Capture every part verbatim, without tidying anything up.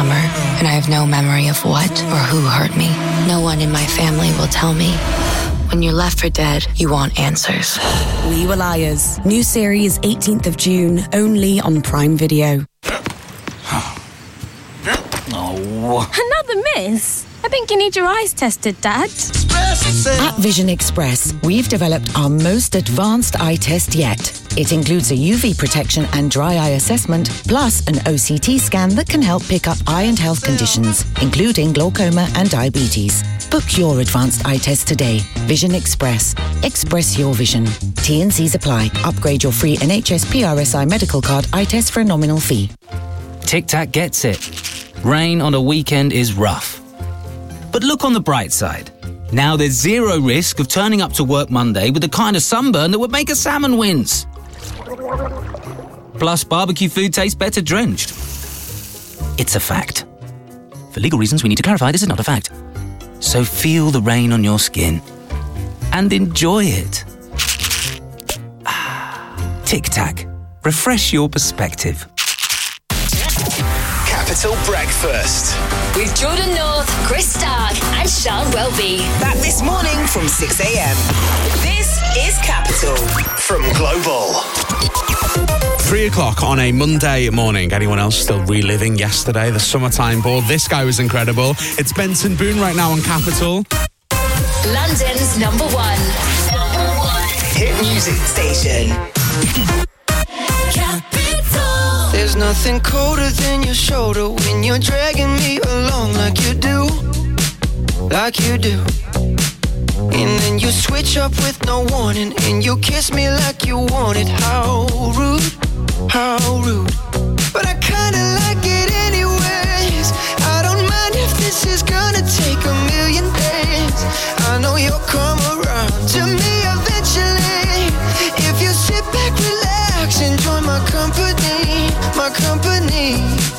summer, and I have no memory of what or who hurt me. No one in my family will tell me. When you're left for dead, you want answers. We Were Liars. New series eighteenth of June, only on Prime Video. Oh. Another miss? I think you need your eyes tested, Dad. At Vision Express, we've developed our most advanced eye test yet. It includes a U V protection and dry eye assessment, plus an O C T scan that can help pick up eye and health conditions, including glaucoma and diabetes. Book your advanced eye test today. Vision Express. Express your vision. T and C's apply. Upgrade your free N H S P R S I medical card eye test for a nominal fee. Tic Tac gets it. Rain on a weekend is rough. But look on the bright side. Now there's zero risk of turning up to work Monday with the kind of sunburn that would make a salmon wince. Plus, barbecue food tastes better drenched. It's a fact. For legal reasons, we need to clarify this is not a fact. So feel the rain on your skin and enjoy it. Tic Tac. Refresh your perspective. Capital Breakfast with Jordan North, Chris Stark and Sean Welby. Back this morning from six a.m. This is Capital from Global. Three o'clock on a Monday morning. Anyone else still reliving yesterday? The summertime ball. This guy was incredible. It's Benson Boone right now on Capital. London's number one. Number one. Hit music station. Capital. There's nothing colder than your shoulder when you're dragging me along like you do. Like you do. And then you switch up with no warning, and you kiss me like you want it. How rude, how rude. But I kinda like it anyways. I don't mind if this is gonna take a million days. I know you'll come around to me eventually. If you sit back, relax, enjoy my company, my company.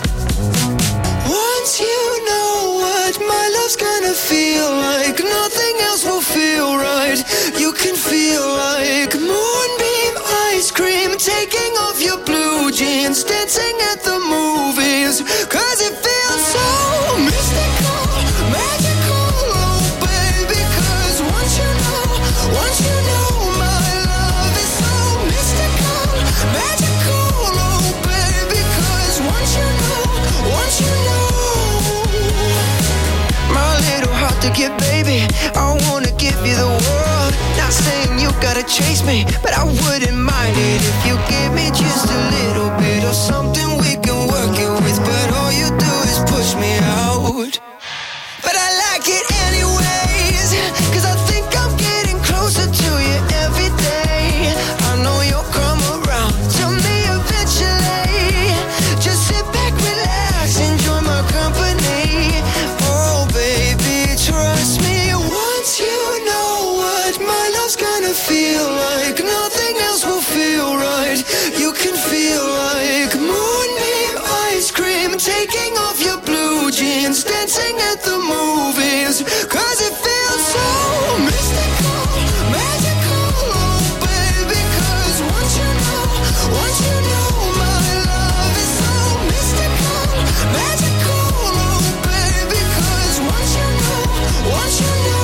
Once you know what my love's gonna feel like, nothing else will feel right. You can feel like moonbeam ice cream, taking off your blue jeans, dancing at the movies, cause it feels so mystical, magical, oh baby. Cause once you know, once you know my love is so mystical, magical, oh baby. Cause once you know, once you know, my little heart to get, baby, I wanna give you the world. Not saying you gotta chase me, but I wouldn't mind it if you give me just a little bit of something we can work it with. But all you do is push me out. But I like it anyways, cause I think I'm getting closer to you every day. I know you'll come around to me eventually. Just sit back, relax, enjoy my company. Oh baby, trust me. Once you know what my love's gonna feel like, nothing else will feel right. You can feel like moonbeam ice cream, taking off your blue jeans, dancing at the movies, cause it feels so mystical, magical, oh baby. Cause once you know, once you know my love is so mystical, magical, oh baby. Cause once you know, once you know.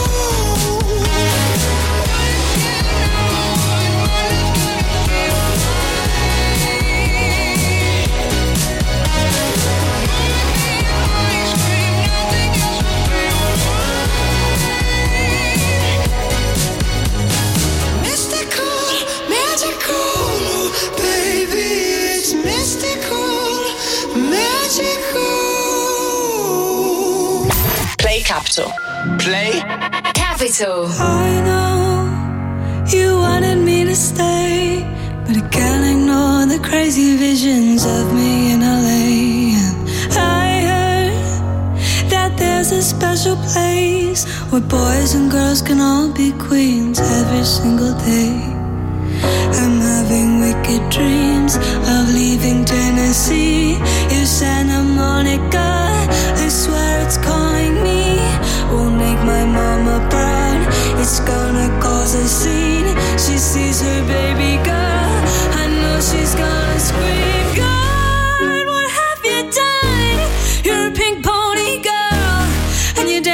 Capital. Play Capital. I know you wanted me to stay, but I can't ignore the crazy visions of me in L A. And I heard that there's a special place where boys and girls can all be queens every single day. I'm having wicked dreams of leaving Tennessee. If Santa Monica, I swear it's calling me. Won't make my mama proud. It's gonna cause a scene. She sees her baby girl. I know she's gonna scream. God, what have you done? You're a pink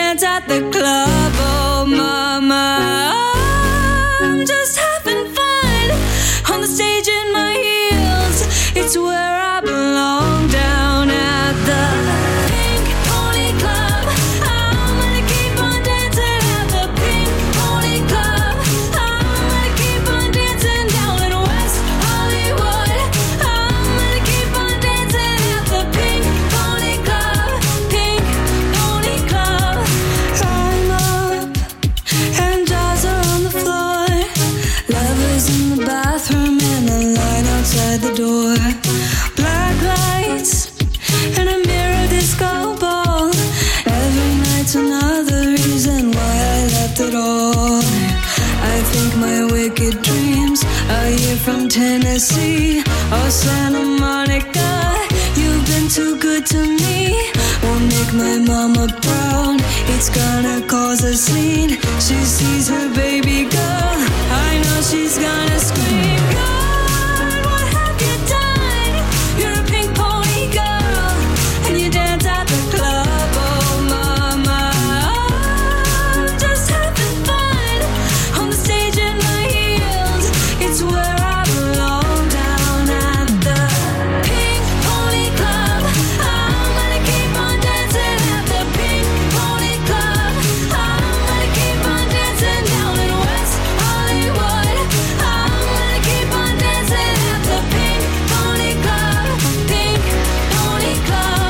dance at the club. Oh, mama, I'm just having fun on the stage in my heels. It's where I belong, down at the Pink Pony Club. I'm gonna keep on dancing at the Pink Pony Club. I'm gonna keep on dancing down in West Hollywood. I'm gonna keep on dancing at the Pink Pony Club. Pink Pony Club. I'm up and dolls are on the floor. Lovers in the bathroom and a line outside the door. Black lights and a mirror disco ball. Every night's another reason why I left it all. I think my wicked dreams are here from Tennessee or Santa Monica. You've been too good to me. Won't make my mama proud. It's gonna cause a scene. She sees her baby girl. I know she's gonna scream. God, what have you done? You're a pink pony girl, and you dance at the club. Oh, mama, I'm just having fun on the stage in my heels. It's where I belong, down at the Pink Pony Club. I'm gonna keep on dancing at the Pink Pony Club. I'm gonna keep on dancing down in West Hollywood. I'm gonna keep on dancing at the Pink Pony Club. Pink Pony Club.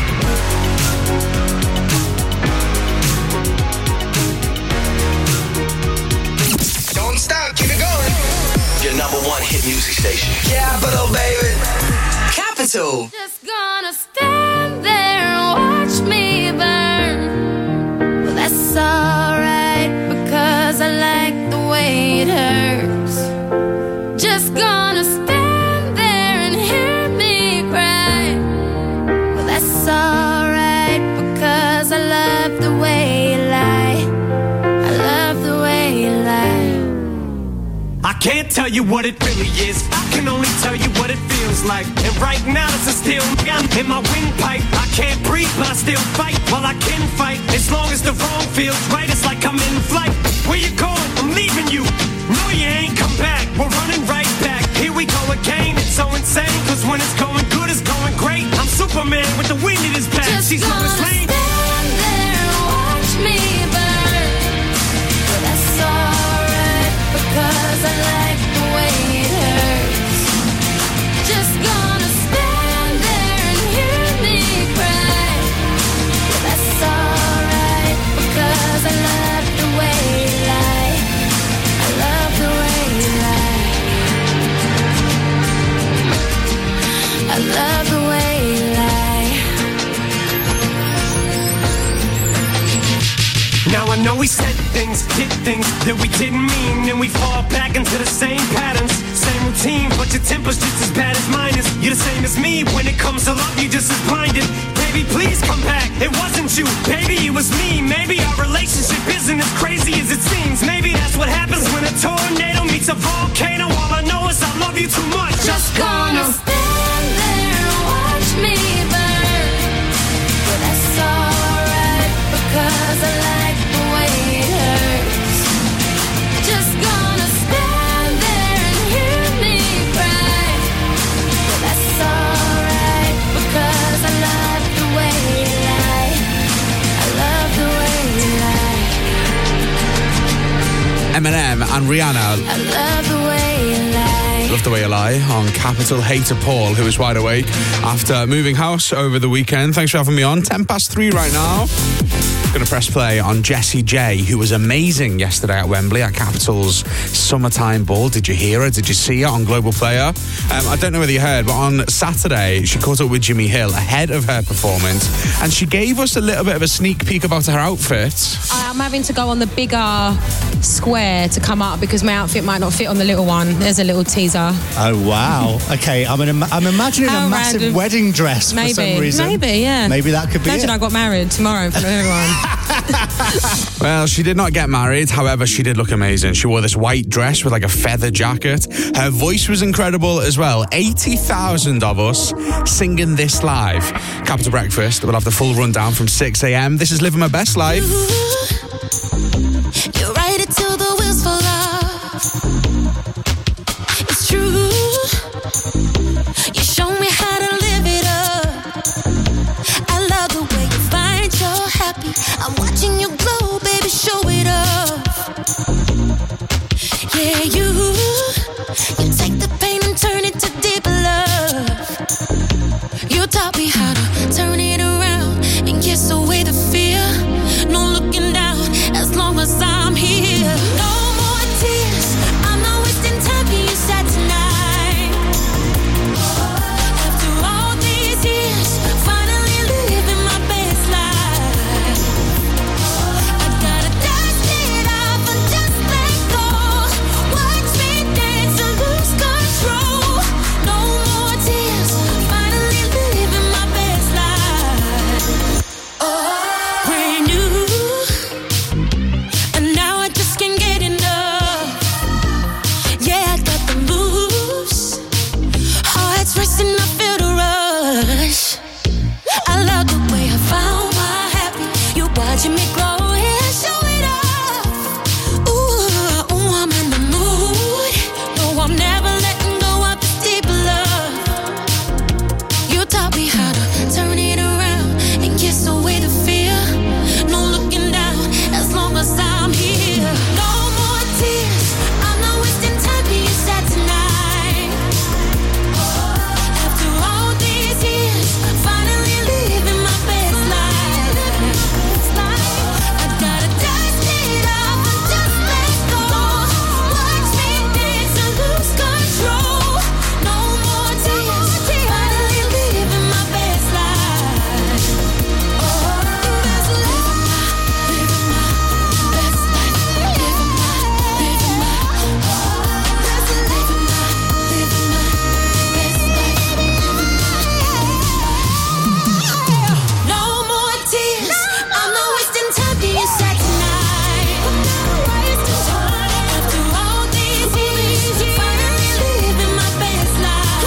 Don't stop, keep it going. Your number one hit music station. Capital, baby. Capital. Just gonna stand there and watch me burn. Well, that's alright because I like the way it hurts. Just gonna stand there and hear me cry. Well, that's alright because I love the way you lie. I love the way you lie. I can't tell you what it really is. I can only tell you what it feels like. And right now it's a steel gun in my windpipe. I can't breathe, but I still fight. Well, I can fight as long as the wrong feels right. It's like I'm in flight. Where you going? I'm leaving you. No, you ain't come back. We're running right back. Here we go again. It's so insane. Cause when it's going good, it's going great. I'm Superman with the wind in his back. Just She's gonna Lois Lane. stand there and watch me burn. Well, that's alright because I like the way it hurts. Just gonna stand there and hear me cry. Well, that's alright because I love the way you lie. I love the way you lie. I love the way you lie. Now I know we said things, did things that we didn't mean, and we fall back into the same patterns, same routine, but your temper's just as bad as mine is. You're the same as me, when it comes to love, you're just as blinded. Baby, please come back, it wasn't you, baby, it was me. Maybe our relationship isn't as crazy as it seems. Maybe that's what happens when a tornado meets a volcano. All I know is I love you too much. Just gonna stand there and watch me burn. But that's alright because I like the way it hurts. Just gonna stand there and hear me cry. But that's alright because I love the way you lie. I love the way you lie. Eminem and Rihanna. I love the way you lie. Love the way you lie on Capital. Hater Paul, who is wide awake after moving house over the weekend. Thanks for having me on. Ten past three right now. Going to press play on Jessie J, who was amazing yesterday at Wembley at Capital's Summertime Ball. Did you hear her? Did you see her on Global Player? Um, I don't know whether you heard, but on Saturday, she caught up with Jimmy Hill ahead of her performance, and she gave us a little bit of a sneak peek about her outfit. I'm having to go on the bigger square to come up because my outfit might not fit on the little one. There's a little teaser. Oh, wow. Okay, I'm, an, I'm imagining How a massive random. wedding dress Maybe, for some reason. maybe, yeah. Maybe that could be Imagine it. I got married tomorrow in front of everyone. Well, she did not get married. However, she did look amazing. She wore this white dress with like a feather jacket. Her voice was incredible as well. eighty thousand of us singing this live. Capital Breakfast. We'll have the full rundown from six a.m. This is Living My Best Life. You ride it till the wheels fall off. It's true. You show me how to live it up. I love the way you find you're happy. I'm watching you glow, baby, show it off. Yeah, you You take the pain and turn it to deep love. You taught me how to turn it around and kiss away the fear. No looking down as long as I'm here. No more tears, I'm not wasting time for you sad tonight. After all these years, finally living my best life. I gotta dust it off and just let go. Watch me dance and lose control. No more tears, finally living my best life. Oh, brand new. And now I just can't get enough. Yeah, I got the moves. Heart's racing, I feel the rush. I love the way I found my happy. You watching me grow, yeah, show it off. Ooh, ooh, I'm in the mood. No, I'm never letting go of this deep love. You taught me how to turn it around and kiss away the fear. No looking down as long as I'm here. No more tears, I'm not wasting time for you sad tonight. After all these years, finally living my best life. I gotta dust it off and just let go. Watch me dance and lose control. No more tears, finally living my best life. Oh, best life, living my best life, living my, living my, best life, living my, living my best life. No more tears, I'm not wasting time for you sad tonight. After all these years, finally living my best life.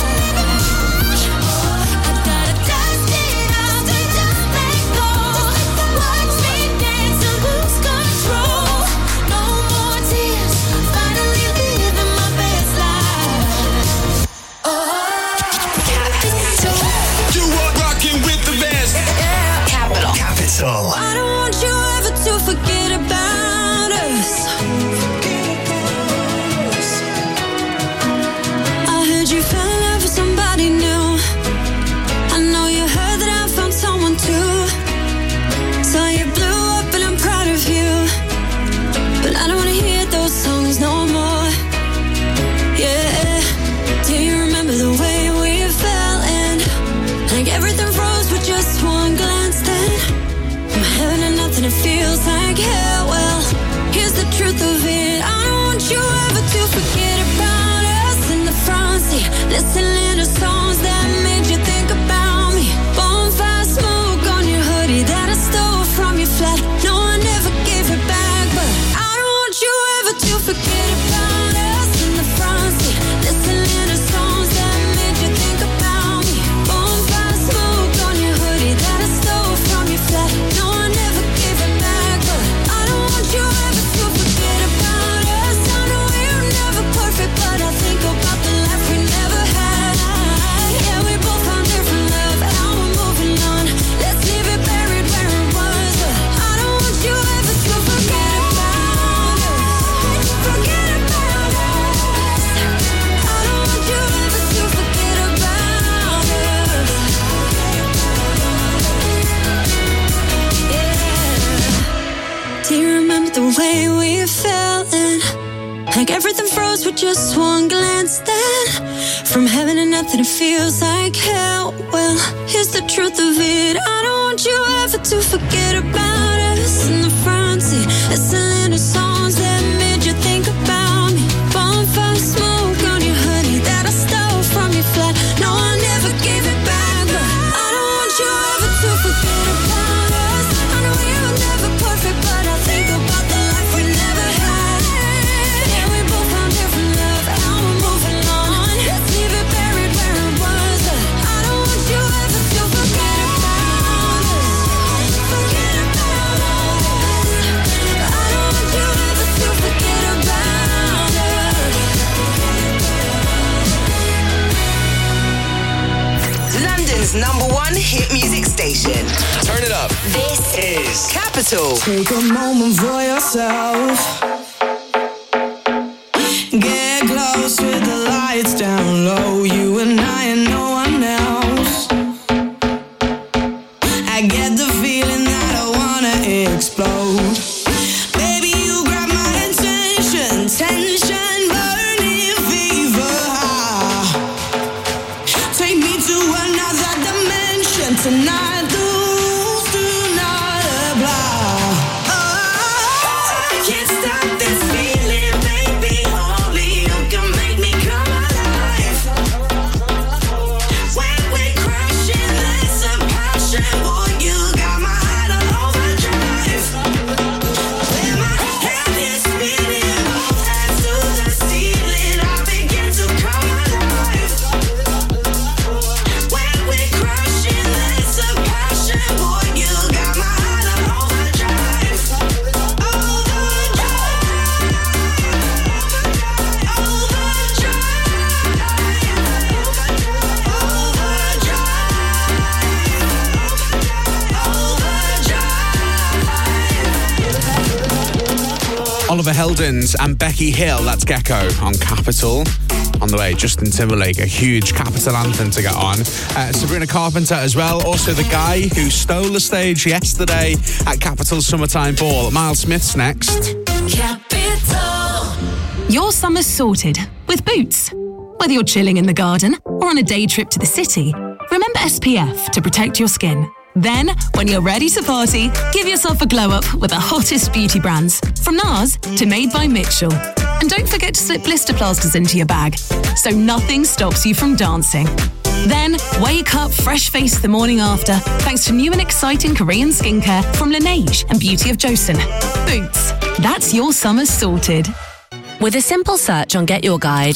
I gotta dust it off and just let go. Watch me dance and lose control. No more tears, finally living my best life. You are rocking with the best. Capital. Capital. I don't want you ever to forget about us. I heard you fell in love with somebody new. I know you heard that I found someone too. So you blew up and I'm proud of you. But I don't wanna hear those songs no more. Yeah. Do you remember the way we fell in? Like everything froze with just one glance then. From heaven to nothing, it feels like hell. Well, here's the truth of it. I don't want you ever to forget about us in the front seat, listening to songs that made you think about me. Bonfire smoke on your hoodie that I stole from your flat. No, I never gave it back, but I don't want you ever to forget about us in the front seat, listening to songs that made you think about me. Bonfire smoke on your hoodie that I stole from your flat. No, I never gave it back, but I don't want you ever to forget about us. I know we're never perfect, but I think about the life we never had. Yeah, we both found different love, now we're moving on. Let's leave it buried where it was. But I don't want you ever to forget about us. Forget about us. I don't want you ever to forget about us. Yeah. Do you remember the way we fell in? Like everything froze with just one glance then. From heaven to nothing, it feels like hell. Well, here's the truth of it. I don't want you ever to forget about us in the front seat, listening to songs that made you think about me. Bonfire smoke on your hoodie that I stole from your flat. No, I never gave it back, but I don't want you ever to forget about us. I know we were never one hit music station. Turn it up. This is Capital. Take a moment for yourself. Get close with the lights down low. You and I and no one else. I get the feeling that I wanna explode. Baby, you grab my attention. Tension, burning fever high. Take me to another dimension tonight. Oliver Heldens and Becky Hill, that's Gecko on Capital. On the way, Justin Timberlake, a huge Capital anthem to get on. Uh, Sabrina Carpenter as well, also the guy who stole the stage yesterday at Capital's Summertime Ball. Miles Smith's next. Capital. Your summer's sorted with Boots. Whether you're chilling in the garden or on a day trip to the city, remember S P F to protect your skin. Then, when you're ready to party, give yourself a glow-up with the hottest beauty brands, from NARS to Made by Mitchell. And don't forget to slip blister plasters into your bag, so nothing stops you from dancing. Then, wake up fresh-faced the morning after, thanks to new and exciting Korean skincare from Laneige and Beauty of Joseon. Boots, that's your summer sorted. With a simple search on Get Your Guide,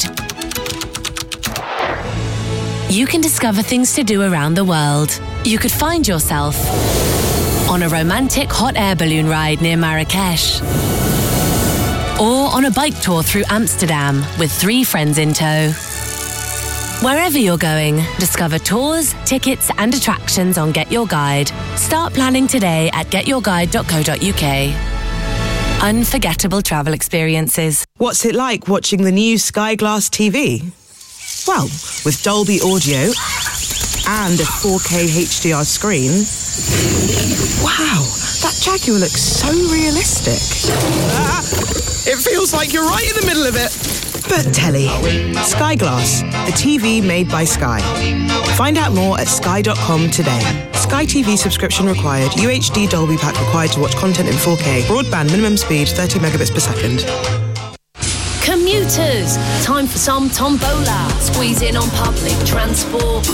you can discover things to do around the world. You could find yourself on a romantic hot air balloon ride near Marrakesh, or on a bike tour through Amsterdam with three friends in tow. Wherever you're going, discover tours, tickets and attractions on Get Your Guide. Start planning today at get your guide dot co dot uk. Unforgettable travel experiences. What's it like watching the new Sky Glass T V? Well, with Dolby Audio and a four K H D R screen. Wow, that Jaguar looks so realistic. Ah, it feels like you're right in the middle of it. But telly. Sky Glass, the T V made by Sky. Find out more at sky dot com today. Sky T V subscription required. U H D Dolby pack required to watch content in four K. Broadband minimum speed thirty megabits per second. Commuters, time for some tombola. Squeeze in on public transport.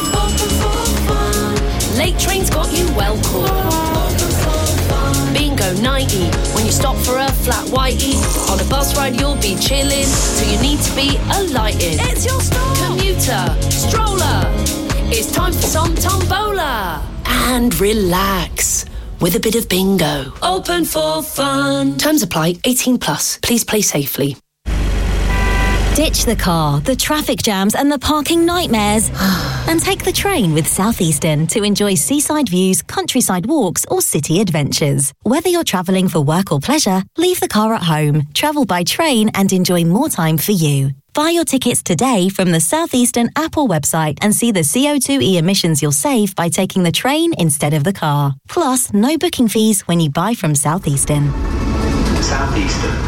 Late trains got you well caught. Bingo ninety, when you stop for a flat whitey. On a bus ride you'll be chilling, so you need to be alighted. It's your stop. Commuter, stroller, it's time for some tombola. And relax with a bit of bingo. Open for fun. Terms apply, eighteen plus. Please play safely. Ditch the car, the traffic jams and the parking nightmares and take the train with Southeastern to enjoy seaside views, countryside walks or city adventures. Whether you're travelling for work or pleasure, leave the car at home, travel by train and enjoy more time for you. Buy your tickets today from the Southeastern app or website and see the C O two e emissions you'll save by taking the train instead of the car. Plus, no booking fees when you buy from Southeastern. Southeastern.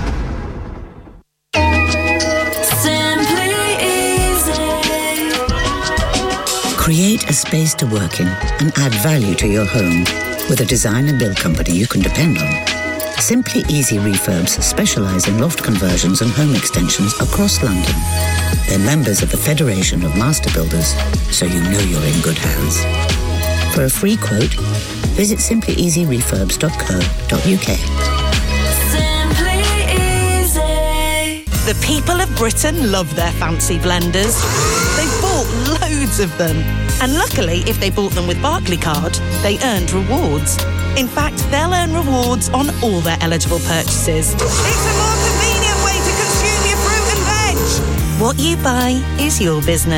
Create a space to work in and add value to your home with a design and build company you can depend on. Simply Easy Refurbs specialise in loft conversions and home extensions across London. They're members of the Federation of Master Builders, so you know you're in good hands. For a free quote, visit simply easy refurbs dot co dot uk. Simply Easy. The people of Britain love their fancy blenders. They've bought loads of them. And luckily, if they bought them with Barclaycard, they earned rewards. In fact, they'll earn rewards on all their eligible purchases. It's a more convenient way to consume your fruit and veg. What you buy is your business.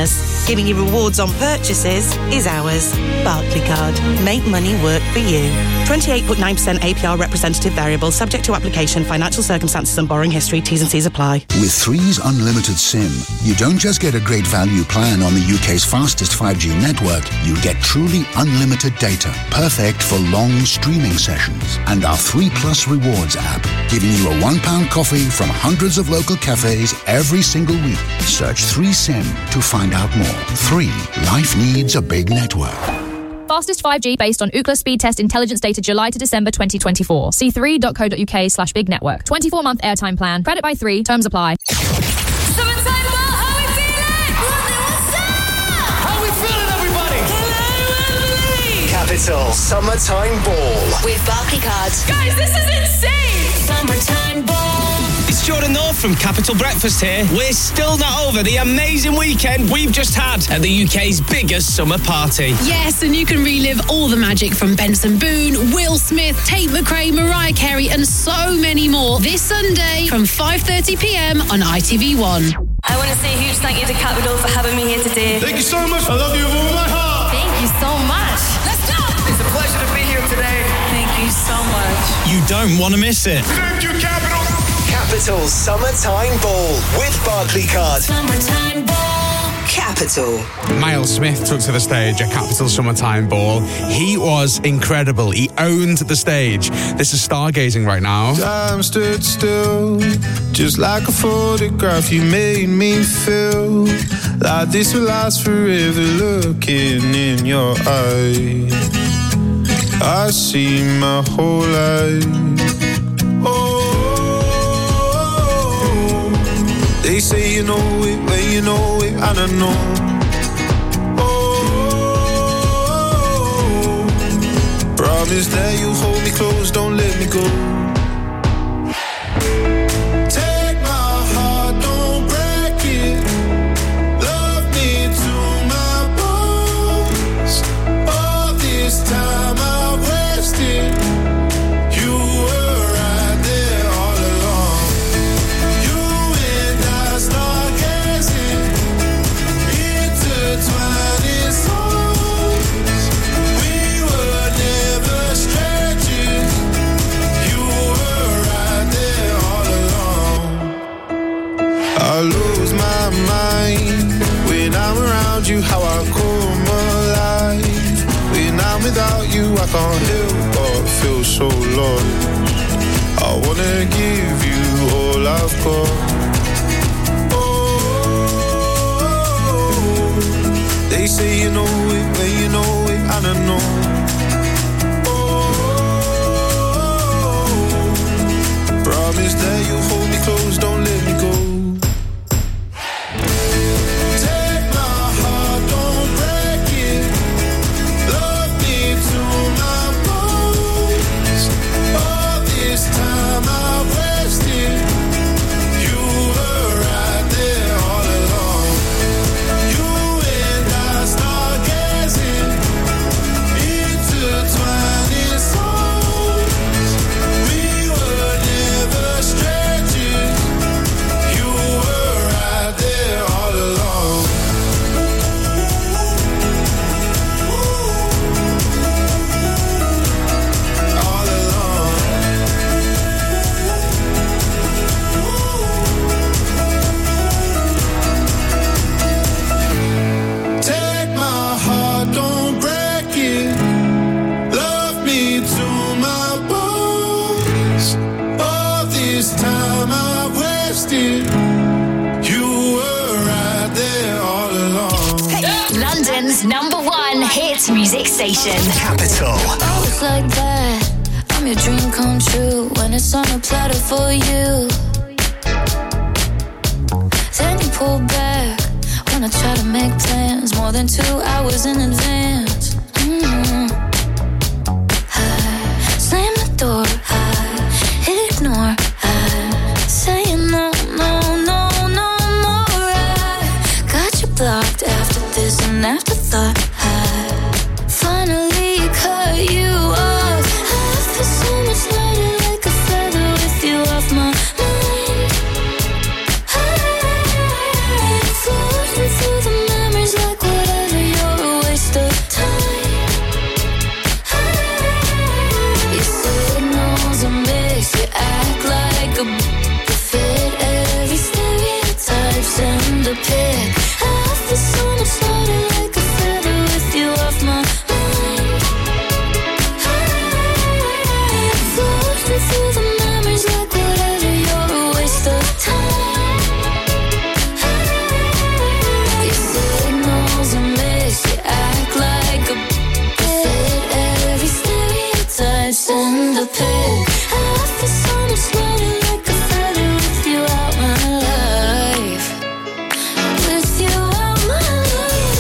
Giving you rewards on purchases is ours. Barclaycard. Make money work for you. twenty-eight point nine percent A P R representative variable, subject to application, financial circumstances and borrowing history. T's and C's apply. With Three's Unlimited SIM, you don't just get a great value plan on the U K's fastest five G network, you get truly unlimited data, perfect for long streaming sessions. And our three Plus Rewards app, giving you a one pound coffee from hundreds of local cafes every single week. Search three SIM to find out more. three. Life needs a big network. Fastest five G based on Ookla speed test intelligence data July to December twenty twenty-four. See three dot co dot uk slash big network. twenty-four month airtime plan. Credit by three. Terms apply. Summertime ball, how we feeling? What's up? How we feeling, everybody? Hello, Capital Summertime Ball with Barclaycard. guys, this is insane! Summertime ball. It's Jordan North from Capital Breakfast here. We're still not over the amazing weekend we've just had at the U K's biggest summer party. Yes, and you can relive all the magic from Benson Boone, Will Smith, Tate McRae, Mariah Carey and so many more this Sunday from five thirty p m on I T V one. I want to say a huge thank you to Capital for having me here today. Thank you so much. I love you with all my heart. Thank you so much. Let's go! It's a pleasure to be here today. Thank you so much. You don't want to miss it. Thank you, Capital. Capital Summertime Ball with Barclaycard. Summertime ball. Capital. Miles Smith took to the stage at Capital Summertime Ball. He was incredible. He owned the stage. This is Stargazing right now. Time stood still, just like a photograph. You made me feel like this will last forever. Looking in your eyes, I see my whole life. Oh, they say you know it when you know it, and I know. Oh, promise that you hold me close, don't let me go. Take my heart, don't break it. Love me to my bones. All this time I've wasted. You were right there all along. You and I stargazing, intertwining souls. We were never strangers. You were right there all along. I lose my mind when I'm around you. How I come alive when I'm without you. I can't help but feel so lost. I wanna give you all I've got. Oh, they say you know it when you know it, and I know. Oh, promise that you hold me close, don't let me go. Take my heart, don't break it. Love me to my bones. All this time I wasted. You were right there all along. You and I stargazing, intertwining souls. We were never strangers. You were right there all along. All along. Take my heart, don't break it. Love me to my bones. All this time I wasted. You were right there all along. London's number one hit music station. Capital. Oh, it's like that. I'm your dream come true when it's on a platter for you. Then you pull back when I try to make plans more than two hours in advance. Mm. I slam the door, I ignore, I say no, no, no, no more. I got you blocked after this and afterthought. I finally cut you off. I feel so much lighter like a feather with you off my mind. I'm floating through the memories like in the pit. I feel so much lighter, like a feather with you out my life. With you out my life.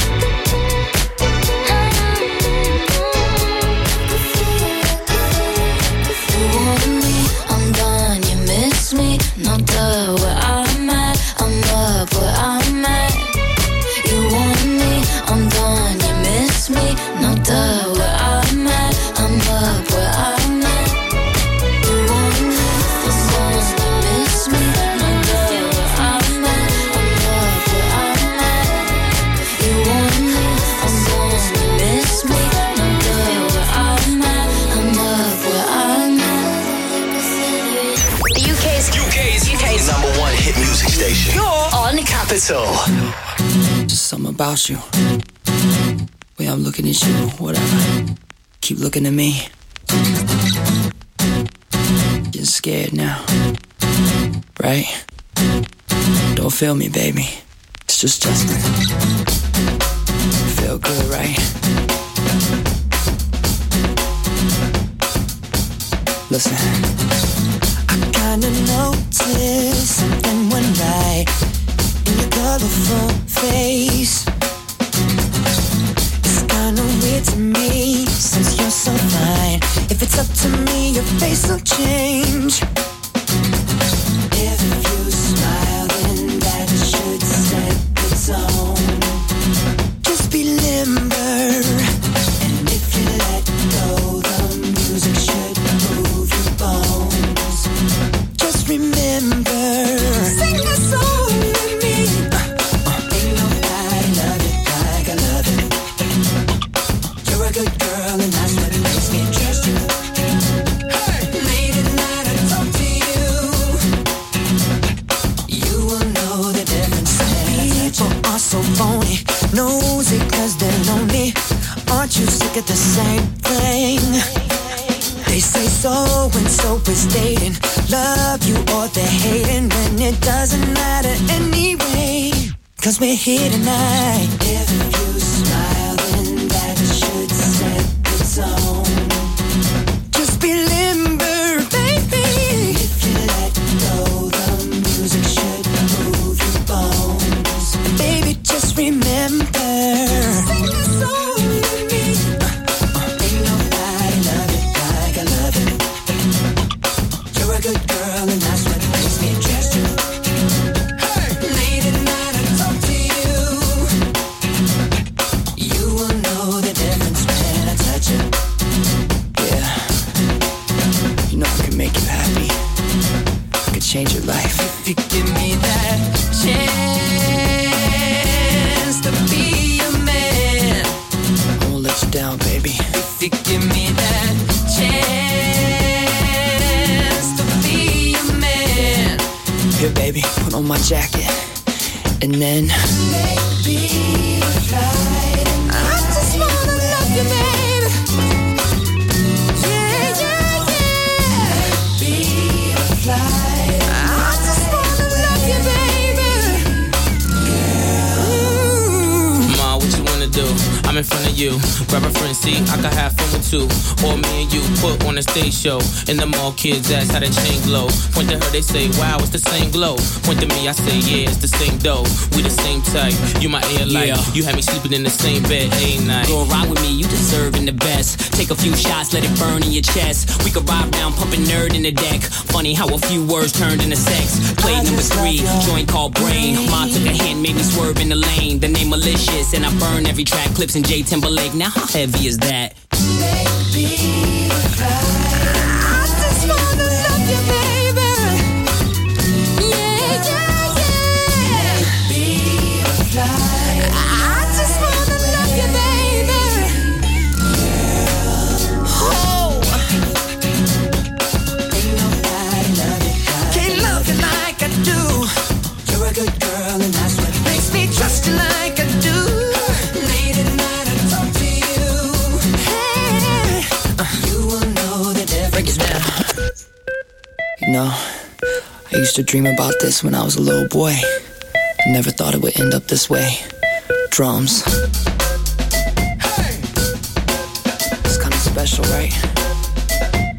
You want me, I'm done. You miss me, no duh. Where I'm at, I'm up where I'm at. You want me, I'm done. You miss me, no duh. Where I'm at, I'm up where I'm at. You want me, I'm done. You miss me, no duh. Where I'm at, I'm up where I'm at. You want me, I'm done. You miss me, no duh. Where I'm at, I'm up where I'm at. The U K's UK's UK's number one hit music station. You're on Capital. Just something about you. Way I'm looking at you, whatever. Keep looking at me. Getting scared now. Right? Don't feel me, baby. It's just Justin. Feel good, right? Listen. I kinda noticed something went right in your colorful face. It's kinda weird to me since you're so fine. If it's up to me, your face will change. If you smile, then that should set the tone. Just be limber, and if you let go, the music should move your bones. Just remember, sing the song with me. Ain't nobody love it like I love it. You're a good girl, and that's what makes me trust you. Late at night, I talk to you. You will know the difference. People are so phony, nosy 'cause they're lonely. Aren't you sick of the same thing? They say so and so is dating, love you or they're hating, when it doesn't matter anyway. 'Cause we're here tonight. If you smile, then that should set the tone. Just be limber, baby. If you let go, the music should move your bones. Baby, just remember, sing the song with me. Ain't nobody love it like I love it. You're a good girl, and that's what makes me trust you. Late at night, I talk to you. You will know the difference when I touch you. Yeah, you know I can make you happy. I could change your life. If you give me that chance to be a man, I won't let you down, baby. If you give me that chance to be a man, here, baby, put on my jacket, and then maybe fly. I just wanna love you, baby. Yeah, yeah, yeah. Be a fly. I just wanna love you, baby. Ma, what you wanna do? I'm in front of you. Grab a friend, see, I can have fun with two. Or me and you put on a stage show. And the mall kids ask how the chain glow. Point to her, they say, wow, it's the same glow. Point to me, I say, yeah, it's the same dough. We the same type. You my air light. Yeah. You had me sleeping in the same bed every night. Go ride with me, you deserving the best. Take a few shots, let it burn in your chest. We could ride round, pumping nerd in the deck. Funny how a few words turned into sex. Play number three, joint called Brain. Ma took a hint, made me swerve in the lane. The name malicious, and I burn every track. Clips in J Timberlake. Now how heavy is that? Baby, fly. I just wanna love you, baby. Yeah, yeah, yeah. Be a fly. I just wanna love you, baby. Oh. Ain't nobody love it like can't love you like I do. You're a good girl, and that's what makes me trust you like I do. Late at night, I talk to you. Hey, you will know the difference. Break it down. You know, I used to dream about this when I was a little boy. I never thought it would end up this way. Drums. Hey. It's kind of special, right?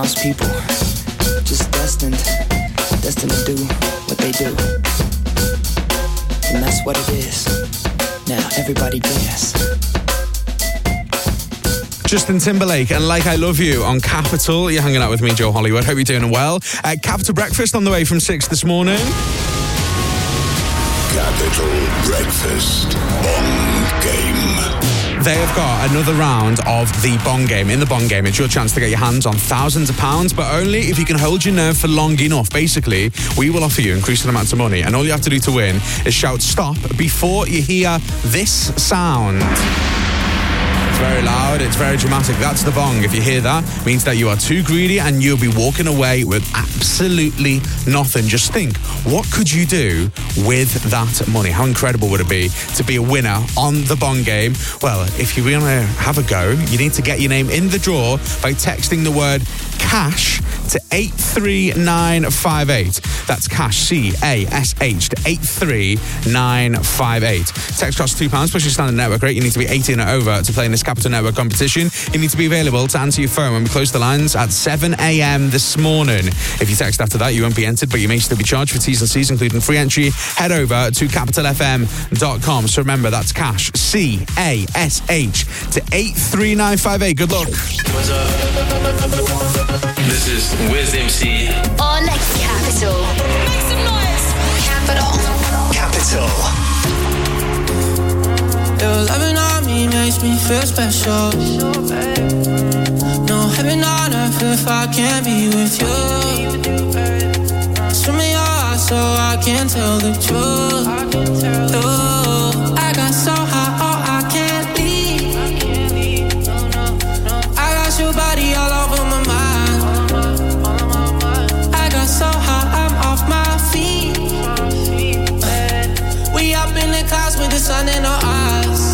house people, just destined, destined to do what they do. And that's what it is. Now everybody dance. Justin Timberlake and Like I Love You on Capital. You're hanging out with me, Joe Hollywood. Hope you're doing well. Uh, Capital Breakfast on the way from six this morning. Capital Breakfast Bong Game. They have got another round of the Bong Game. In the Bong Game, it's your chance to get your hands on thousands of pounds, but only if you can hold your nerve for long enough. Basically, we will offer you increasing amounts of money, and all you have to do to win is shout stop before you hear this sound. It's very loud, it's very dramatic. That's the bong. If you hear that, it means that you are too greedy and you'll be walking away with absolutely nothing. Just think, what could you do with that money? How incredible would it be to be a winner on the Bong Game? Well, if you want to have a go, you need to get your name in the draw by texting the word cash to eight three nine five eight. That's cash, C A S H, to eight three nine five eight. Text costs two pounds plus your standard network rate. You need to be eighteen and over to play in this Capital Network competition. You need to be available to answer your phone when we close the lines at seven a.m. this morning. If you text after that, you won't be entered, but you may still be charged for T's and C's, including free entry. Head over to capital f m dot com. So remember, that's cash, C A S H, to eight three nine five eight. Good luck. What's up? This is Wiz M C. On Capital. Make some noise. Capital. Capital. Your loving on me makes me feel special. No heaven on earth if I can't be with you. Swim in your eyes so I can tell the truth. Ooh, I got so high, oh I can't leave. I got your body all over my mind. I got so high, I'm off my feet. We up in the clouds with the sun in our eyes.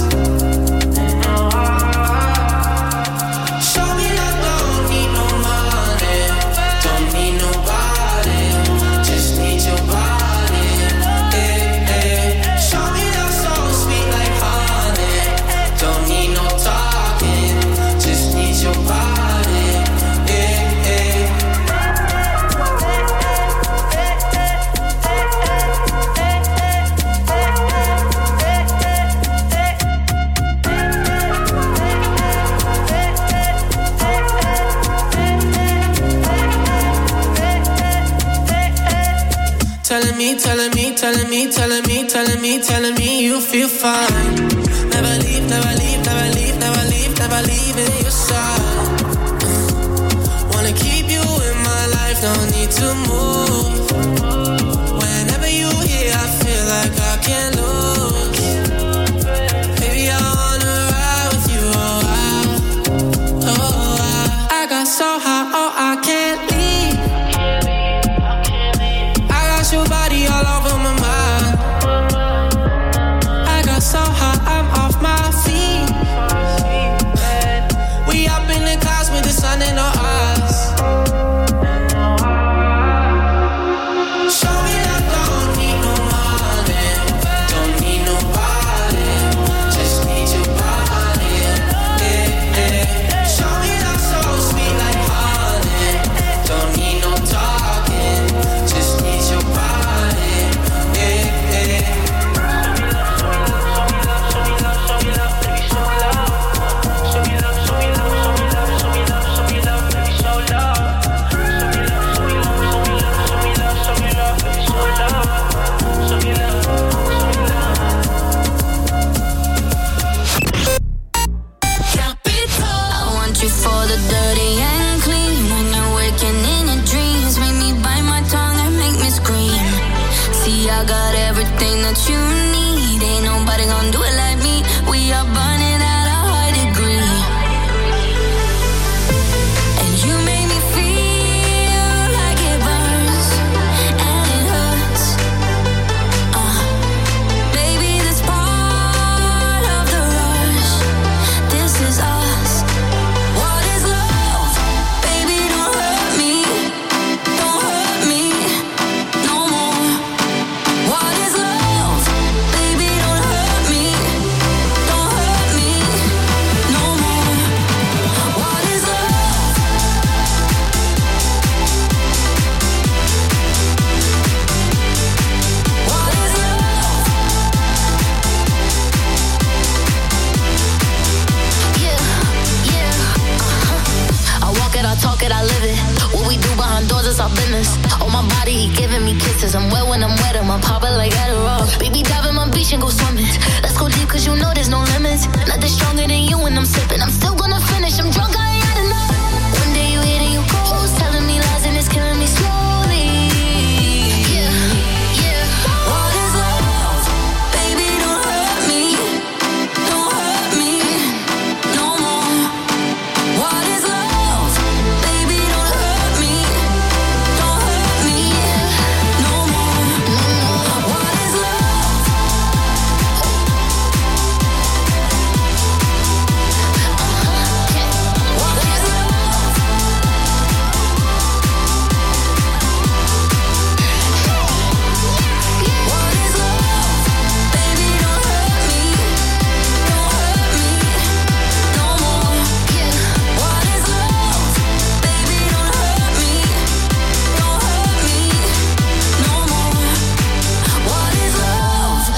Telling me, telling me, telling me, telling me, telling me, telling me you feel fine. Never leave, never leave, never leave, never leave, never leave in your side. Wanna keep you in my life, no need to move. Whenever you here, I feel like I can't lose. Baby, I wanna ride with you, oh I, oh I. I got so high, oh I can't leave. Your body all over my mind. I got so high, I'm off my feet. We up in the clouds with the sun in our eyes. Show me that don't need no money, don't need nobody, just need your body. Yeah, yeah. Show me that so sweet like honey, don't need no talking, just need your body. I got everything that you need. Ain't nobody gonna do it like me. We are burning at a high degree. And you make me feel like it burns and it hurts. Uh, baby, this part of the rush. This is us. What is love? Baby, don't hurt me. Don't hurt me no more. What is love? Baby, don't hurt me. Don't hurt me.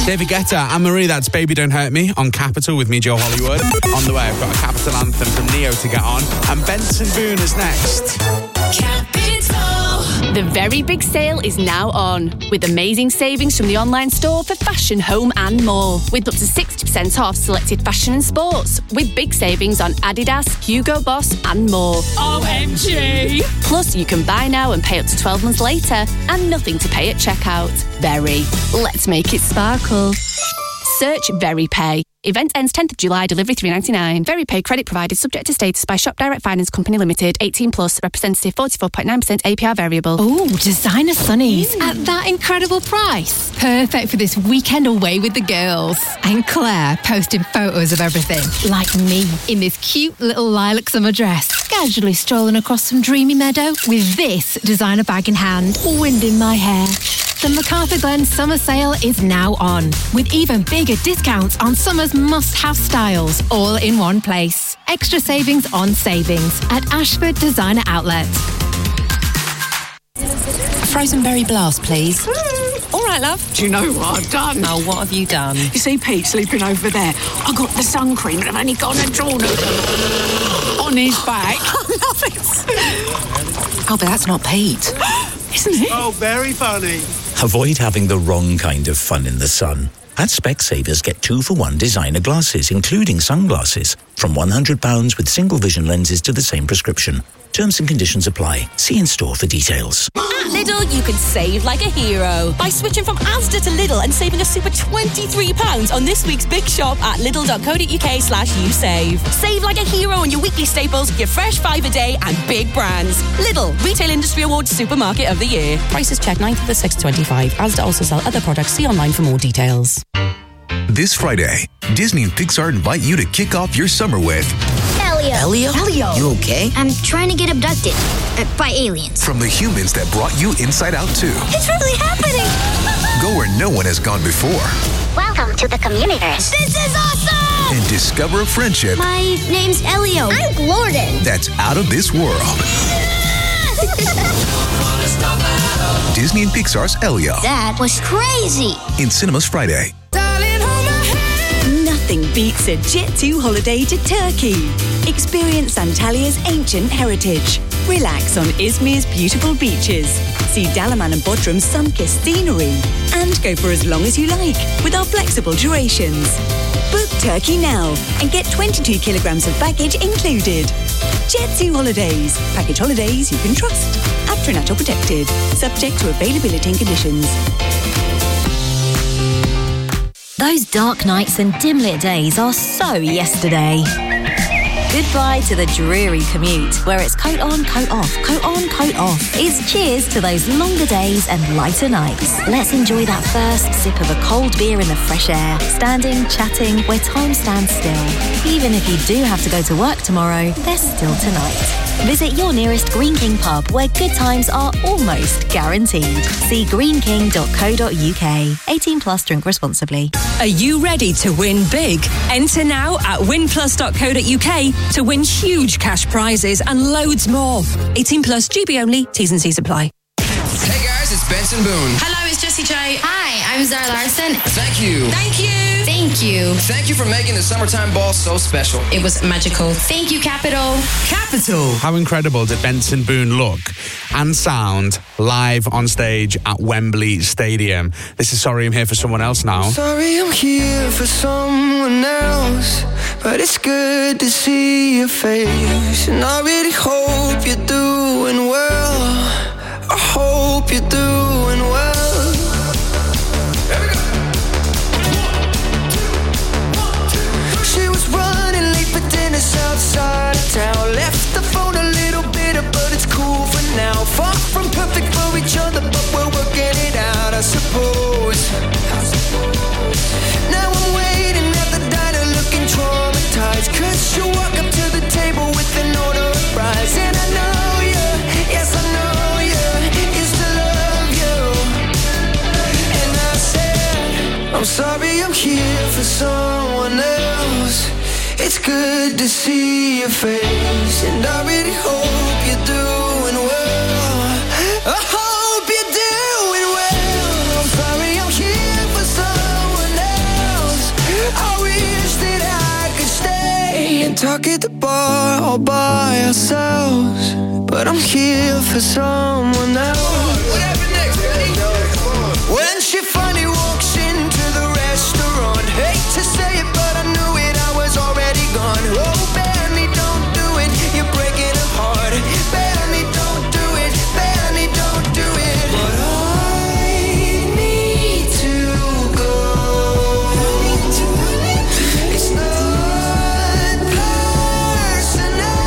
David Guetta and Marie, that's Baby Don't Hurt Me on Capital with me, Joe Hollywood. On the way, I've got a Capital anthem from Neo to get on. And Benson Boone is next. The very big sale is now on, with amazing savings from the online store for fashion, home and more. With up to sixty percent off selected fashion and sports, with big savings on Adidas, Hugo Boss and more. O M G! Plus, you can buy now and pay up to twelve months later, and nothing to pay at checkout. Very. Let's make it sparkle. Search VeryPay. Event ends tenth of July, delivery three ninety-nine. VeryPay credit provided subject to status by Shop Direct Finance Company Limited, eighteen plus, representative forty-four point nine percent A P R variable. Ooh, designer sunnies at that incredible price. Perfect for this weekend away with the girls. And Claire posting photos of everything, like me, in this cute little lilac summer dress, casually strolling across some dreamy meadow with this designer bag in hand, wind in my hair. The MacArthur Glen summer sale is now on, with even bigger discounts on summer's must-have styles, all in one place. Extra savings on savings at Ashford Designer Outlet. A frozen berry blast, please. Mm. All right, love. Do you know what I've done? Oh, what have you done? You see Pete sleeping over there? I got the sun cream and I've only gone and drawn it on his back. I love it. Oh, but that's not Pete. Isn't it? Oh, very funny. Avoid having the wrong kind of fun in the sun. At Specsavers, get two for one designer glasses, including sunglasses, from one hundred pounds with single vision lenses to the same prescription. Terms and conditions apply. See in store for details. At Lidl, you can save like a hero by switching from Asda to Lidl and saving a super twenty-three pounds on this week's big shop at lidl.co.uk slash you save. Save like a hero on your weekly staples, your fresh five a day and big brands. Lidl, Retail Industry Awards Supermarket of the Year. Prices check ninth of the sixth twenty-five. Asda also sell other products. See online for more details. This Friday, Disney and Pixar invite you to kick off your summer with Elio. Elio? Elio. You okay? I'm trying to get abducted uh, by aliens. From the humans that brought you Inside Out two. It's really happening. Go where no one has gone before. Welcome to the Communiverse. This is awesome. And discover a friendship. My name's Elio. I'm Glorden. That's out of this world. Disney and Pixar's Elio. That was crazy. In cinemas Friday. Nothing beats a Jet two holiday to Turkey. Experience Antalya's ancient heritage. Relax on Izmir's beautiful beaches. See Dalaman and Bodrum's sun-kissed scenery. And go for as long as you like with our flexible durations. Book Turkey now and get twenty-two kilograms of baggage included. Jet two Holidays. Package holidays you can trust. App Prenatal protected. Subject to availability and conditions. Those dark nights and dim-lit days are so yesterday. Goodbye to the dreary commute, where it's coat on, coat off, coat on, coat off. It's cheers to those longer days and lighter nights. Let's enjoy that first sip of a cold beer in the fresh air, standing, chatting, where time stands still. Even if you do have to go to work tomorrow, there's still tonight. Visit your nearest Green King pub, where good times are almost guaranteed. See green king dot co dot uk. eighteen plus, drink responsibly. Are you ready to win big? Enter now at win plus dot co dot uk to win huge cash prizes and loads more. eighteen plus, G B only, T's and C's apply. Hey guys, it's Benson Boone. Hello, it's Jessie J. Hi, I'm Zara Larson. Thank you. Thank you. Thank you. Thank you for making the Summertime Ball so special. It was magical. Thank you, Capital. Capital. How incredible did Benson Boone look and sound live on stage at Wembley Stadium? This is Sorry I'm Here for Someone Else now. Sorry I'm here for someone else, but it's good to see your face. And I really hope you're doing well. I hope you're doing well. She was running late for dinner outside of town. Left the phone a little bitter, but it's cool for now. Far from perfect for each other, but we're working it out, I suppose. Now I'm waiting at the diner looking traumatized, cause she walked up to the table with an order of fries. And I know you, yes I know you, used to love you. And I said, I'm sorry I'm here for someone else. It's good to see your face, and I really hope you're doing well. I hope you're doing well. I'm sorry I'm here for someone talk at the bar all by ourselves, but I'm here for someone else. Whatever next, when she finally walks into the restaurant, hate to say it, but I knew it, I was already gone. Oh, Benny, don't do it, you're breaking her heart. Benny, don't do it, Benny, don't do it. But I need to go. It's not personal.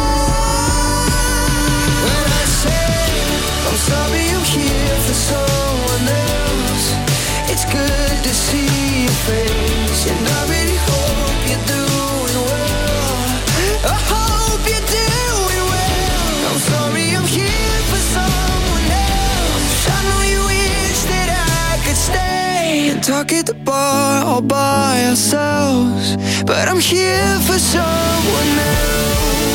When I say I'm sorry, I'm here for someone else. It's good to see your face, and I really hope you're doing well. I hope you're doing well. I'm sorry, I'm here for someone else. I know you wish that I could stay and talk at the bar all by ourselves, but I'm here for someone else.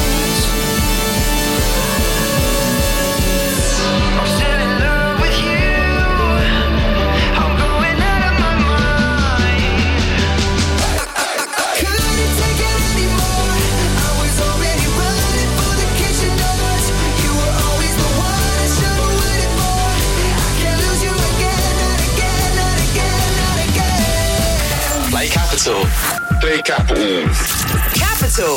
I'm still in love with you. I'm going out of my mind. I couldn't take it anymore. I was already running for the kitchen doors. You were always the one I should have waited for. I can't lose you again, not again, not again, not again. Play Capital. Play Capital. Capital.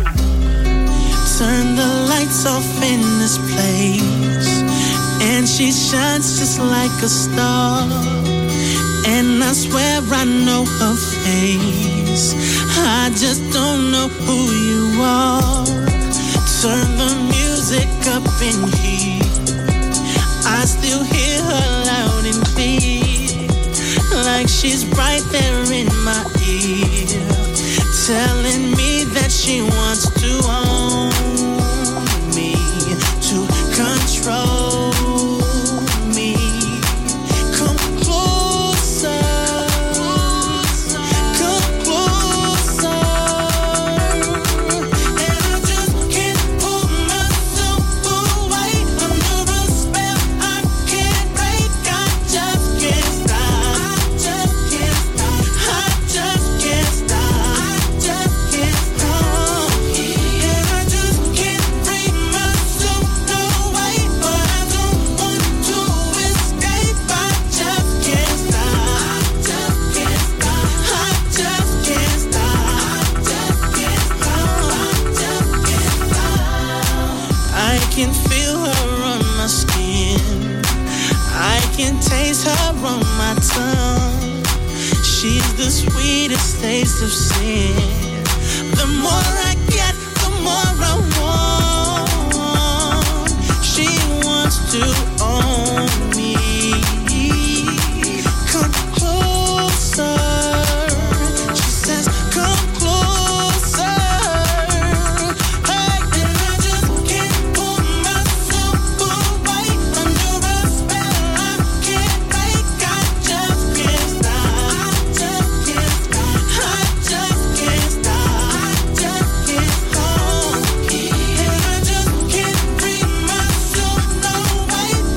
Turn the lights off in this place, and she shines just like a star. And I swear I know her face, I just don't know who you are. Turn the music up in here, I still hear her loud and clear, like she's right there in my ear, telling me that she wants to own me, to control me. Come closer, come closer, and I just can't pull myself away under a spell I can't break. I just can't stop, I just can't stop, I just can't stop, I just can't stop, and I just can't free myself away, but I don't want to escape. I just can't stop, I just can't stop, I just can't stop, I just can't stop, I just can't stop. I can feel her on my skin, I can taste her on my tongue. She's the sweetest taste of sin. The more I get, the more I want. She wants to own me. Come closer. She says, come closer. Hey, and I just can't pull myself away under a spell I can't break. I just can't stop, I just can't stop, I just can't stop, I just can't hold, and I just can't free myself away,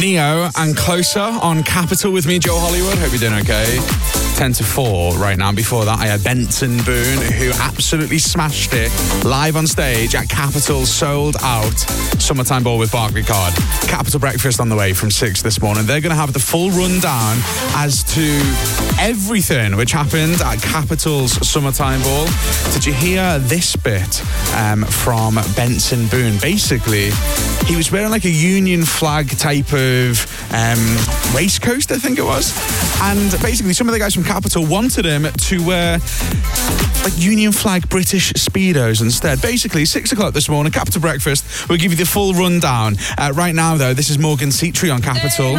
Neo and Closer on Capital with me, Joe Hollywood. Hope you're doing okay. ten to four right now. Before that, I had Benson Boone, who absolutely smashed it live on stage at Capital's sold out Summertime Ball with Barclaycard. Capital Breakfast on the way from six this morning. They're going to have the full rundown as to everything which happened at Capital's Summertime Ball. Did you hear this bit um, from Benson Boone? Basically, he was wearing like a Union flag type of um, waistcoat, I think it was. And basically, some of the guys from Capital wanted him to wear like Union flag British Speedos instead. Basically, six o'clock this morning, Capital Breakfast. We'll give you the full rundown. Uh, right now, though, this is Morgan Seatree on Capital.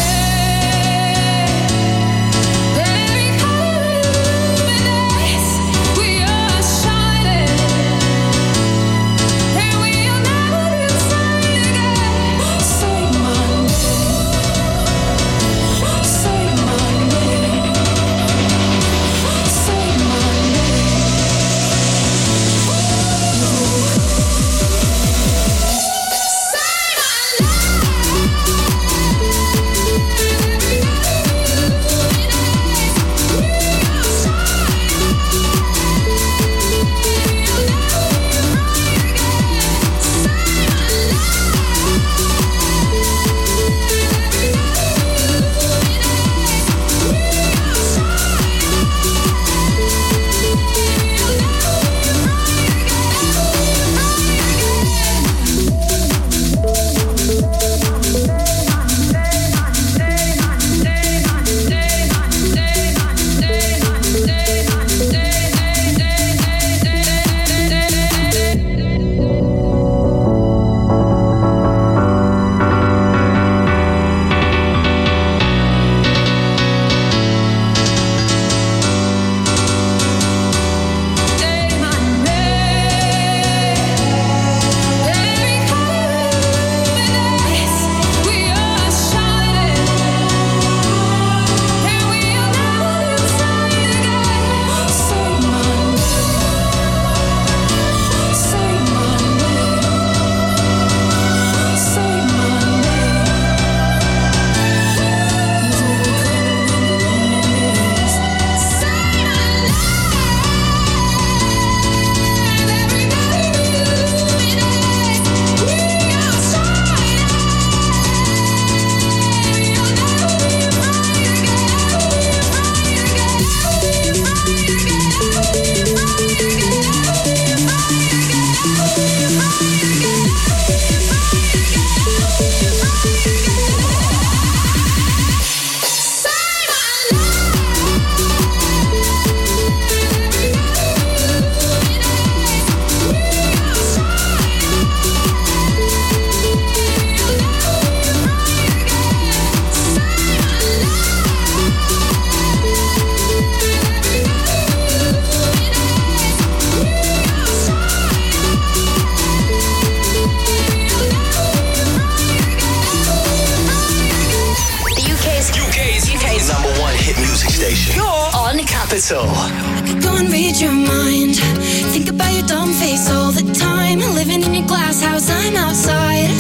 Capital. I could go and read your mind. Think about your dumb face all the time. Living in your glass house, I'm outside.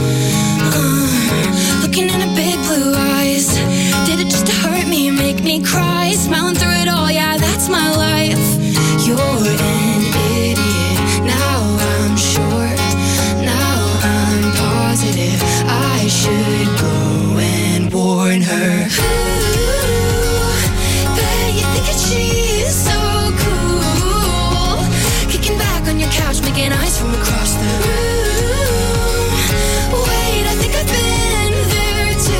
Uh, looking in her big blue eyes. Did it just to hurt me, make me cry? Smiling through it all, yeah, that's my life. You're an idiot. Now I'm sure. Now I'm positive. I should go and warn her. She's so cool. Kicking back on your couch, making eyes from across the room. Wait, I think I've been there too.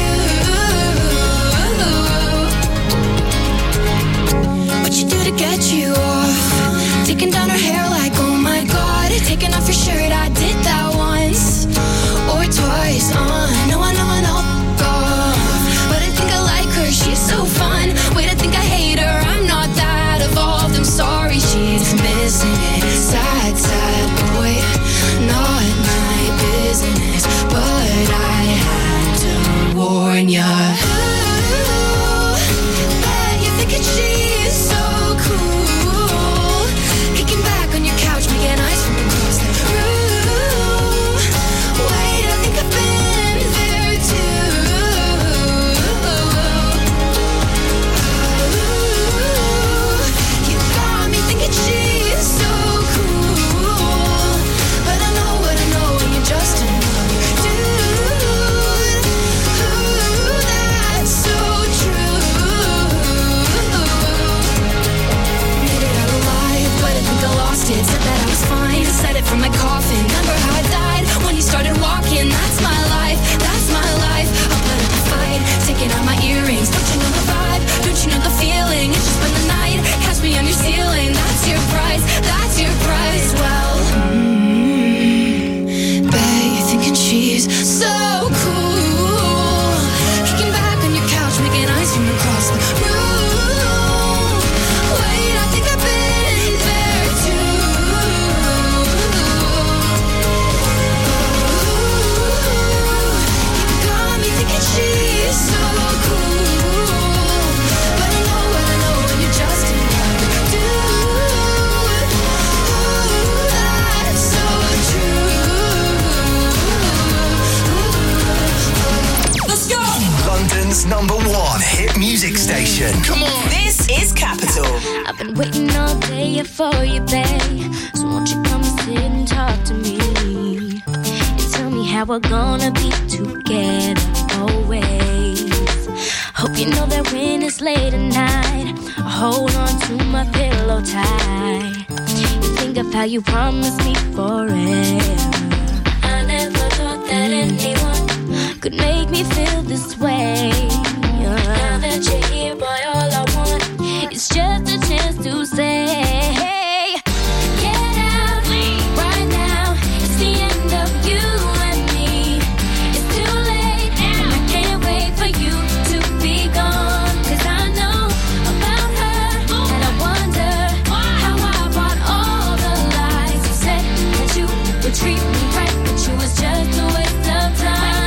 before you pay. So won't you come and sit and talk to me and tell me how we're gonna be together always. Hope you know that when it's late at night, I hold on to my pillow tight. You think of how you promised me forever. I never thought that anyone could make me feel this way. Now that you're here, boy, all I want is just a chance to say, hey, get out right now. It's the end of you and me. It's too late now. I can't wait for you to be gone. Cause I know about her, and I wonder how I bought all the lies. You said that you would treat me right, but you was just a waste of time.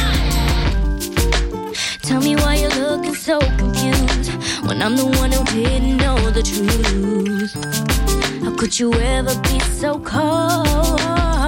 Tell me why you're looking so confused when I'm the one who didn't know the truth. How could you ever be so cold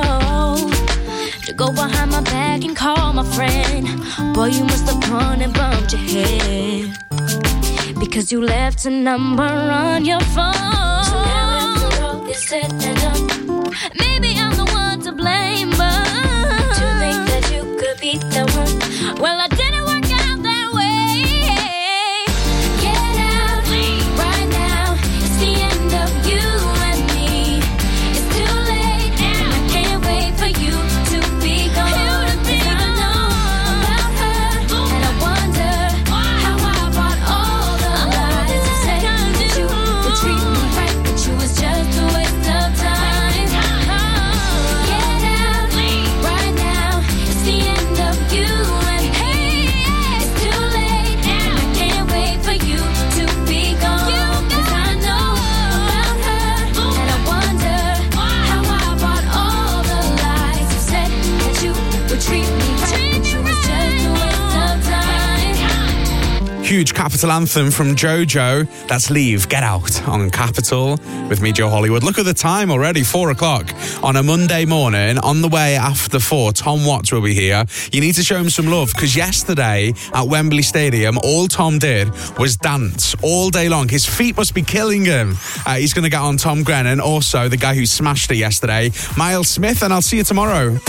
to go behind my back and call my friend? Boy, you must have gone and bumped your head because you left a number on your phone. So now after all this said and done, maybe I'm the one to blame, but to think that you could be the one, well, I didn't work out that way. Get out right now. It's the end of you and me. It's too late now. I can't wait for you to be gone. Cause I know about her, and I wonder how I bought all the lies. You said that you would treat me right, but you was just a waste of time. Get out right now. It's the end of you and me. It's too late now. I can't wait for you to be gone. Cause I know about her, and I wonder how I bought all the lies. You said that you would treat me right, but you was just a waste of time. Huge Capital anthem from JoJo. That's Leave, Get Out on Capital with me, Joe Hollywood. Look at the time already, four o'clock on a Monday morning. On the way after four, Tom Watts will be here. You need to show him some love because yesterday at Wembley Stadium, all Tom did was dance all day long. His feet must be killing him. Uh, he's going to get on Tom Grennan, also the guy who smashed it yesterday, Miles Smith, and I'll see you tomorrow.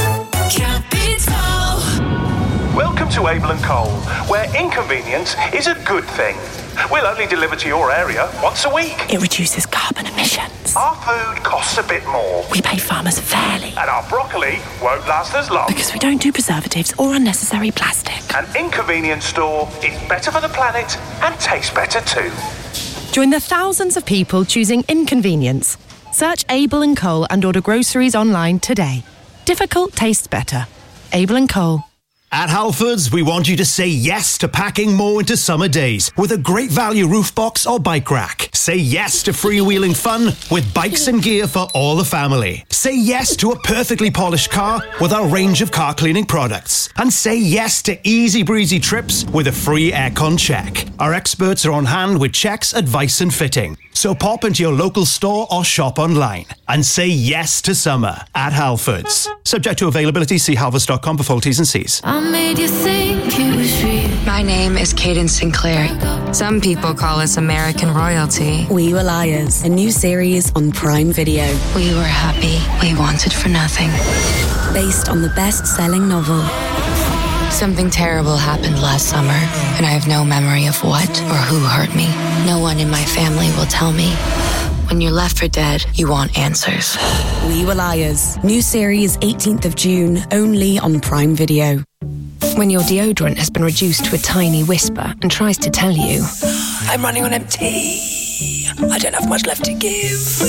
Welcome to Abel and Cole, where inconvenience is a good thing. We'll only deliver to your area once a week. It reduces carbon emissions. Our food costs a bit more. We pay farmers fairly. And our broccoli won't last as long. Because we don't do preservatives or unnecessary plastic. An inconvenience store is better for the planet and tastes better too. Join the thousands of people choosing inconvenience. Search Abel and Cole and order groceries online today. Difficult tastes better. Abel and Cole. At Halfords, we want you to say yes to packing more into summer days with a great value roof box or bike rack. Say yes to freewheeling fun with bikes and gear for all the family. Say yes to a perfectly polished car with our range of car cleaning products. And say yes to easy breezy trips with a free aircon check. Our experts are on hand with checks, advice and fitting. So pop into your local store or shop online and say yes to summer at Halfords. Subject to availability, see halfords dot com for full T's and C's. I made you think it was real. My name is Cadence Sinclair. Some people call us American royalty. We Were Liars, a new series on Prime Video. We were happy. We wanted for nothing. Based on the best-selling novel. Something terrible happened last summer, and I have no memory of what or who hurt me. No one in my family will tell me. When you're left for dead, you want answers. We Were Liars. New series eighteenth of June, only on Prime Video. When your deodorant has been reduced to a tiny whisper and tries to tell you, I'm running on empty. I don't have much left to give.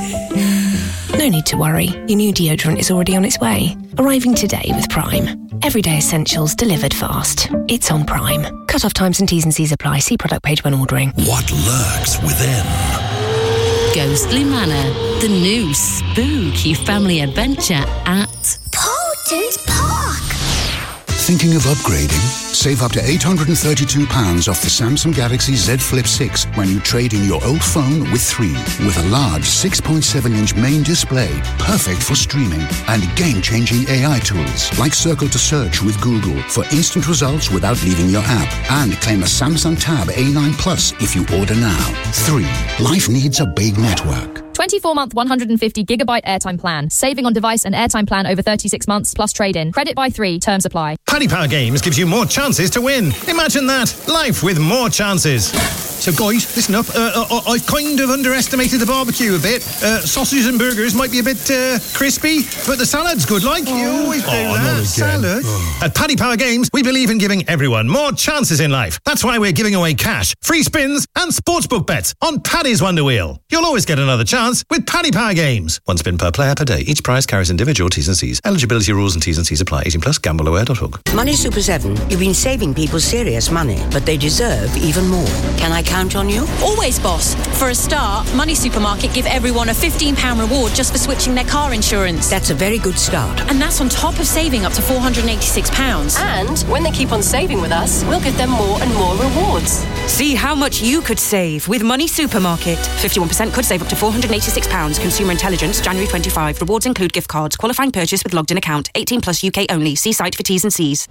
no need to worry. Your new deodorant is already on its way. Arriving today with Prime. Everyday essentials delivered fast. It's on Prime. Cut-off times and T's and C's apply. See product page when ordering. What lurks within? Ghostly Manor, the new spooky family adventure at Poulton's Park. Thinking of upgrading? Save up to eight hundred thirty-two pounds off the Samsung Galaxy Z Flip six when you trade in your old phone with three. With a large six point seven inch main display, perfect for streaming, and game-changing A I tools like Circle to Search with Google for instant results without leaving your app. And claim a Samsung Tab A nine Plus if you order now. three. Life needs a big network. twenty-four month one hundred fifty gigabyte airtime plan. Saving on device and airtime plan over thirty-six months plus trade-in. Credit by three. Terms apply. Paddy Power Games gives you more chances to win. Imagine that. Life with more chances. So guys, listen up. Uh, uh, I've kind of underestimated the barbecue a bit. Uh, sausages and burgers might be a bit uh, crispy, but the salad's good, like. Oh. You always do oh, that. Salad. Oh. At Paddy Power Games, we believe in giving everyone more chances in life. That's why we're giving away cash, free spins, and sportsbook bets on Paddy's Wonder Wheel. You'll always get another chance with Paddy Power Games. One spin per player per day. Each prize carries individual T's and C's. Eligibility rules and T's and C's apply. eighteen plus. gamble aware dot org. Money Super seven, you've been saving people serious money, but they deserve even more. Can I count on you? Always, boss. For a start, Money Supermarket give everyone a fifteen pounds reward just for switching their car insurance. That's a very good start. And that's on top of saving up to four hundred eighty-six pounds. And when they keep on saving with us, we'll give them more and more rewards. See how much you could save with Money Supermarket. fifty-one percent could save up to four hundred eighty-six pounds. Consumer Intelligence, January twenty-fifth. Rewards include gift cards. Qualifying purchase with logged in account. eighteen plus U K only. See site for T's and C's.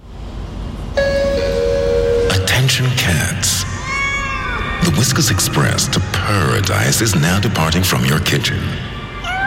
Attention cats. The Whiskas Express to Paradise is now departing from your kitchen.